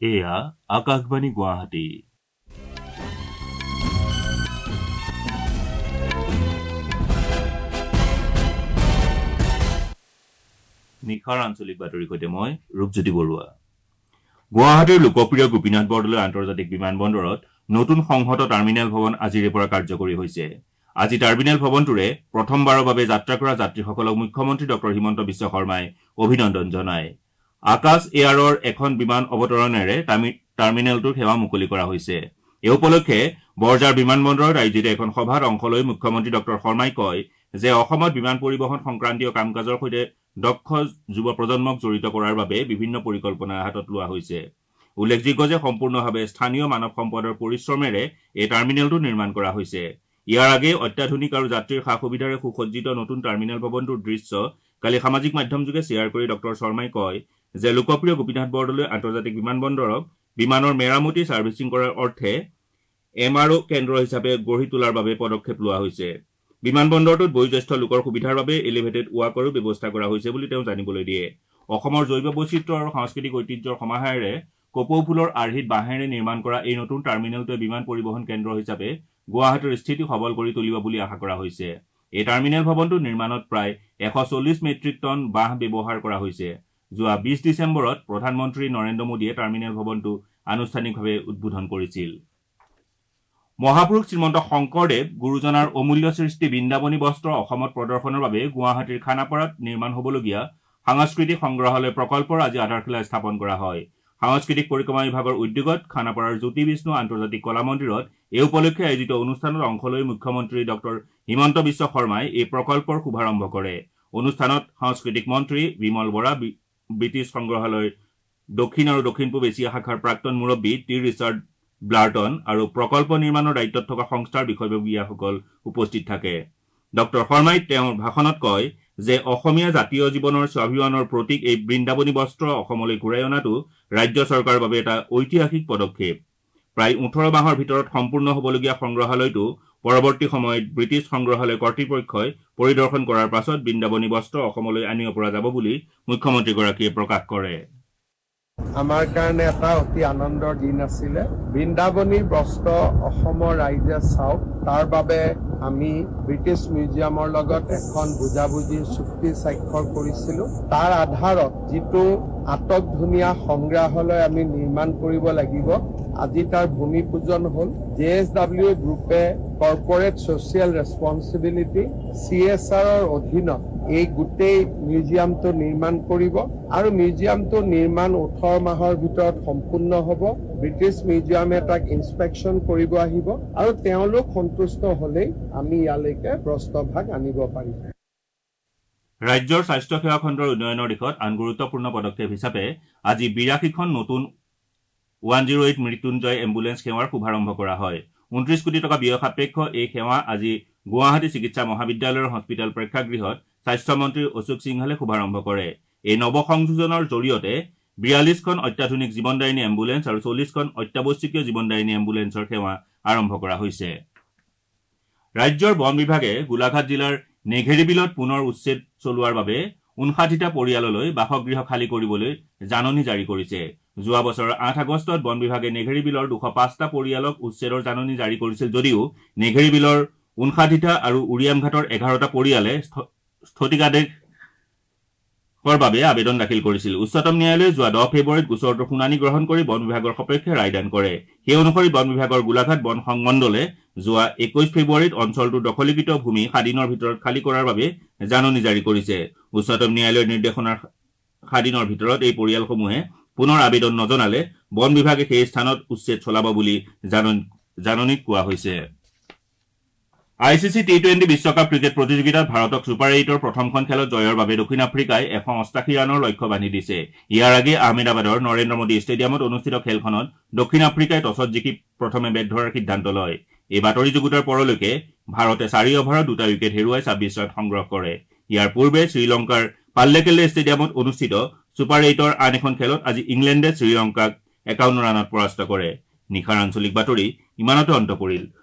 এয়া আকাশবাণী গুৱাহাটী। নিশাৰ আঞ্চলিক বাতৰিৰ সৈতে মই ৰূপজ্যোতি বৰুৱা। গুৱাহাটীৰ লোকপ্ৰিয় গোপীনাথ বৰদলৈ আন্তৰ্জাতিক বিমানবন্দৰত নতুন সংহত টাৰ্মিনেল ভৱন আজিৰে পৰা কাৰ্যকৰী হৈছে। আজি টাৰ্মিনেল ভৱনটোৰে প্ৰথমবাৰৰ বাবে যাত্ৰা কৰা যাত্ৰীসকলক মুখ্যমন্ত্ৰী ডঃ হিমন্ত বিশ্ব শৰ্মাই অভিনন্দন জনায়। আকাশ এয়াৰৰ এখন বিমান অৱতৰণেৰে টাৰ্মিনেলটোৰ সেৱা মুকলি কৰা হৈছে। এই উপলক্ষে বৰঝাৰ বিমানবন্দৰত আয়োজিত এখন সভাত অংশ লৈ মুখ্যমন্ত্ৰী ডঃ শৰ্মাই কয় যে অসমত বিমান পৰিবহণ সংক্ৰান্তীয় কাম কাজৰ সৈতে দক্ষ যুৱ প্ৰজন্মক জড়িত কৰাৰ বাবে বিভিন্ন পৰিকল্পনা হাতত লোৱা হৈছে। উল্লেখযোগ্য যে সম্পূৰ্ণভাৱে স্থানীয় মানৱ সম্পদৰ পৰিশ্ৰমেৰে এই টাৰ্মিনেলটো নিৰ্মাণ কৰা হৈছে। ইয়াৰ আগেয়ে অত্যাধুনিক আৰু যাত্ৰীৰ সা সুবিধাৰে সুসজ্জিত নতুন টাৰ্মিনেল ভৱনটোৰ দৃশ্য কালি সামাজিক মাধ্যমযোগে শ্বেয়াৰ কৰি ডঃ শৰ্মাই কয় যে লোকপ্ৰিয় গোপীনাথ বৰদলৈ আন্তৰ্জাতিক বিমানবন্দৰক বিমানৰ মেৰামতি ছাৰ্ভিচিং কৰাৰ অৰ্থে MRO কেন্দ্ৰ হিচাপে গঢ়ি তোলাৰ বাবে পদক্ষেপ লোৱা হৈছে। বিমানবন্দৰটোত বয়োজ্যেষ্ঠ লোকৰ সুবিধাৰ বাবে এলিভেটেড ৱাকৰো ব্যৱস্থা কৰা হৈছে বুলি তেওঁ জানিবলৈ দিয়ে। অসমৰ জৈৱ বৈচিত্ৰ্য আৰু সাংস্কৃতিক ঐতিহ্যৰ সমাহাৰেৰে কপৌ ফুলৰ আৰ্হিত বাঁহেৰে নিৰ্মাণ কৰা এই নতুন টাৰ্মিনেলটোৱে বিমান পৰিবহণ কেন্দ্ৰ হিচাপে গুৱাহাটীৰ স্থিতি সবল কৰি তুলিব বুলি আশা কৰা হৈছে। এই টাৰ্মিনেল ভৱনটো নিৰ্মাণত প্ৰায় 140 মেট্ৰিক টন বাঁহ ব্যৱহাৰ কৰা হৈছে। যোৱা 20 ডিচেম্বৰত প্ৰধানমন্ত্ৰী নৰেন্দ্ৰ মোদীয়ে টাৰ্মিনেল ভৱনটো আনুষ্ঠানিকভাৱে উদ্বোধন কৰিছিল। মহাপুৰুষ শ্ৰীমন্ত শংকৰদেৱ গুৰুজনাৰ অমূল্য সৃষ্টি বৃন্দাবনী বস্ত্ৰ অসমত প্ৰদৰ্শনৰ বাবে গুৱাহাটীৰ খানাপাৰাত নিৰ্মাণ হ'বলগীয়া সাংস্কৃতিক সংগ্ৰহালয় প্ৰকল্পৰ আজি আধাৰশিলা স্থাপন কৰা হয়। সাংস্কৃতিক পৰিক্ৰমা বিভাগৰ উদ্যোগত খানাপাৰাৰ জ্যোতি বিষ্ণু আন্তৰ্জাতিক কলা মন্দিৰত এই উপলক্ষে আয়োজিত অনুষ্ঠানত অংশ লৈ মুখ্যমন্ত্ৰী ডঃ হিমন্ত বিশ্ব শৰ্মাই এই প্ৰকল্পৰ শুভাৰম্ভ কৰে। অনুষ্ঠানত সাংস্কৃতিক মন্ত্ৰী বিমল বৰা, ব্ৰিটিছ সংগ্ৰহালয়ৰ দক্ষিণ আৰু দক্ষিণ পূব এছিয়া শাখাৰ প্ৰাক্তন মুৰব্বী টি ৰিচাৰ্ড ব্লাৰ্টন আৰু প্ৰকল্প নিৰ্মাণৰ দায়িত্বত থকা সংস্থাৰ বিষয়ববীয়াসকল উপস্থিত থাকে। ডঃ শৰ্মাই তেওঁৰ ভাষণত কয় যে অসমীয়া জাতীয় জীৱনৰ স্বাভিমানৰ প্ৰতীক এই বৃন্দাবনী বস্ত্ৰ অসমলৈ ঘূৰাই অনাটো ৰাজ্য চৰকাৰৰ বাবে এটা ঐতিহাসিক পদক্ষেপ। প্ৰায় 18 মাহৰ ভিতৰত সম্পূৰ্ণ হ'বলগীয়া সংগ্ৰহালয়টো পৰৱৰ্তী সময়ত ব্ৰিটিছ সংগ্ৰহালয় কৰ্তৃপক্ষই পৰিদৰ্শন কৰাৰ পাছত বৃন্দাবনী বস্ত্ৰ অসমলৈ আনিব পৰা যাব বুলি মুখ্যমন্ত্ৰীগৰাকীয়ে প্ৰকাশ কৰে। আমাৰ কাৰণে এটা অতি আনন্দৰ দিন আছিলে। বৃন্দাবনী বস্ত্ৰ অসমৰ ৰাইজে চাওক, তাৰ বাবে আমি ব্ৰিটিছ মিউজিয়ামৰ লগত এখন বুজাবুজি চুক্তি স্বাক্ষৰ কৰিছিলো। তাৰ আধাৰত যিটো আটকধুনীয়া সংগ্ৰহালয় আমি নিৰ্মাণ কৰিব লাগিব, আজি তাৰ ভূমি পূজন হ'ল। JSW গ্ৰুপে কৰ্পৰেট ছ'চিয়েল ৰেছপন্সিবিলিটি CSRৰ অধীনত এই গোটেই মিউজিয়ামটো নিৰ্মাণ কৰিব আৰু মিউজিয়ামটো নিৰ্মাণ 18 মাহৰ ভিতৰত সম্পূৰ্ণ হ'ব। ব্ৰিটিছ মিউজিয়ামে তাক ইনস্পেকশ্যন কৰিব আহিব আৰু তেওঁলোক সন্তুষ্ট হ'লেই আমি ইয়ালৈকে বস্ত্ৰভাগ আনিব পাৰিম। ৰাজ্যৰ স্বাস্থ্য সেৱা খণ্ডৰ উন্নয়নৰ দিশত আন গুৰুত্বপূৰ্ণ পদক্ষেপ হিচাপে আজি 82খন নতুন 108 মৃত্যুঞ্জয় এম্বুলেন্স সেৱাৰ শুভাৰম্ভ কৰা হয়। 29 কোটি টকা ব্যয় সাপেক্ষ এই সেৱা আজি গুৱাহাটী চিকিৎসা মহাবিদ্যালয়ৰ হস্পিটেল প্ৰেক্ষাগৃহত স্বাস্থ্যমন্ত্ৰী অশোক সিংহালে শুভাৰম্ভ কৰে। এই নৱসংযোজনৰ জৰিয়তে 42খন অত্যাধুনিক জীৱনদায়িনী এম্বুলেন্স আৰু 40খন অত্যাৱশ্যকীয় জীৱনদায়িনী এম্বুলেন্সৰ সেৱা আৰম্ভ কৰা হৈছে। ৰাজ্যৰ বন বিভাগে গোলাঘাট জিলাৰ নেঘেৰিবিলত পুনৰ উচ্ছেদ চলোৱাৰ বাবে 59টা পৰিয়াললৈ বাসগৃহ খালী কৰিবলৈ জাননী জাৰি কৰিছে। যোৱা বছৰৰ 8 আগষ্টত বন বিভাগে নেঘেৰিবিলৰ 205টা পৰিয়ালক উচ্ছেদৰ জাননী জাৰি কৰিছিল যদিও নেঘেৰিবিলৰ 59টা আৰু উৰিয়ামঘাটৰ 11টা পৰিয়ালে স্থগিতাদেশৰ বাবে আবেদন দাখিল কৰিছিল। উচ্চতম ন্যায়ালয়ে যোৱা 10 ফেব্ৰুৱাৰীত গোচৰটোৰ শুনানি গ্ৰহণ কৰি বন বিভাগৰ সপক্ষে ৰায়দান কৰে। সেই অনুসৰি বন বিভাগৰ গোলাঘাট বন সংমণ্ডলে যোৱা 21 ফেব্ৰুৱাৰীত অঞ্চলটোৰ দখলীকৃত ভূমি 7 দিনৰ ভিতৰত খালী কৰাৰ বাবে জাননী জাৰি কৰিছে। উচ্চতম ন্যায়ালয়ৰ নিৰ্দেশনাৰ 7 দিনৰ ভিতৰত এই পৰিয়ালসমূহে পুনৰ আবেদন নজনালে বন বিভাগে সেই স্থানত উচ্ছেদ চলাব বুলি জাননীত কোৱা হৈছে। ICC T20 বিশ্বকাপ ক্ৰিকেট প্ৰতিযোগিতাত ভাৰতক ছুপাৰ 8ৰ প্ৰথমখন খেলত জয়ৰ বাবে দক্ষিণ আফ্ৰিকাই 188 ৰানৰ লক্ষ্য বান্ধি দিছে। ইয়াৰ আগেয়ে আহমেদাবাদৰ নৰেন্দ্ৰ মোদী ষ্টেডিয়ামত অনুষ্ঠিত খেলখনত দক্ষিণ আফ্ৰিকাই টছত জিকি প্ৰথমে বেট ধৰাৰ সিদ্ধান্ত লয়। এই বাতৰি যুগুতাৰ পৰলৈকে ভাৰতে 4 অভাৰত 2টা উইকেট হেৰুৱাই 26 ৰান সংগ্ৰহ কৰে। ইয়াৰ পূৰ্বে শ্ৰীলংকাৰ পাল্লেকেল্লে ষ্টেডিয়ামত অনুষ্ঠিত ছুপাৰ 8ৰ আন এখন খেলত আজি ইংলেণ্ডে শ্ৰীলংকাক 51 ৰানত পৰাস্ত কৰে। নিশাৰ আঞ্চলিক বাতৰি ইমানতে অন্ত পৰিল।